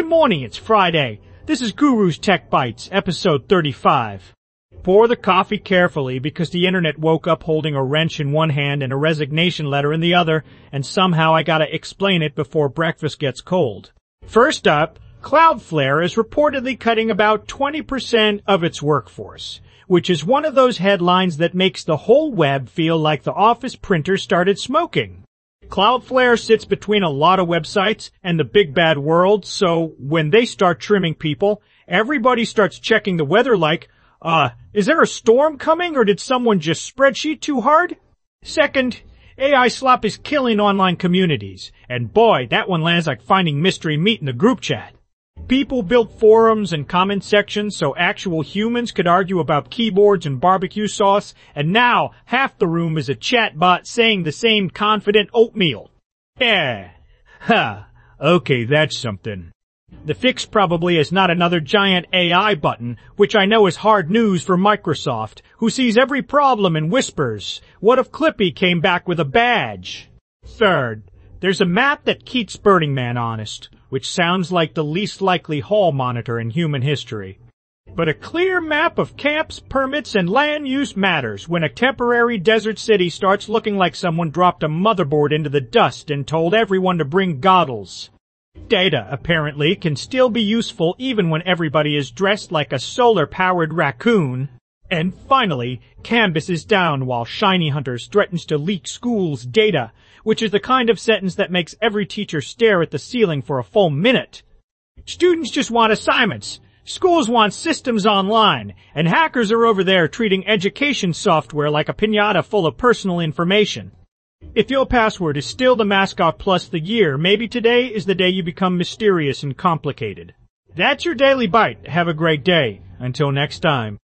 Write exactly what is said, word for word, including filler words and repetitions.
morning, it's Friday. This is Guru's Tech Bites, episode thirty-five. Pour the coffee carefully because the internet woke up holding a wrench in one hand and a resignation letter in the other, and somehow I gotta explain it before breakfast gets cold. First up, Cloudflare is reportedly cutting about twenty percent of its workforce, which is one of those headlines that makes the whole web feel like the office printer started smoking. Cloudflare sits between a lot of websites and the big bad world, so when they start trimming people, everybody starts checking the weather like, uh, is there a storm coming or did someone just spreadsheet too hard? Second, A I slop is killing online communities, and boy, that one lands like finding mystery meat in the group chat. People built forums and comment sections so actual humans could argue about keyboards and barbecue sauce, and now half the room is a chatbot saying the same confident oatmeal. Yeah. Ha. Okay, that's something. The fix probably is not another giant A I button, which I know is hard news for Microsoft, who sees every problem and whispers, what if Clippy came back with a badge? Third, there's a map that keeps Burning Man honest, which sounds like the least likely hall monitor in human history. But a clear map of camps, permits, and land use matters when a temporary desert city starts looking like someone dropped a motherboard into the dust and told everyone to bring goggles. Data, apparently, can still be useful even when everybody is dressed like a solar-powered raccoon. And finally, Canvas is down while Shiny Hunters threatens to leak schools' data, which is the kind of sentence that makes every teacher stare at the ceiling for a full minute. Students just want assignments, schools want systems online, and hackers are over there treating education software like a piñata full of personal information. If your password is still the mascot plus the year, maybe today is the day you become mysterious and complicated. That's your Daily Bite. Have a great day. Until next time.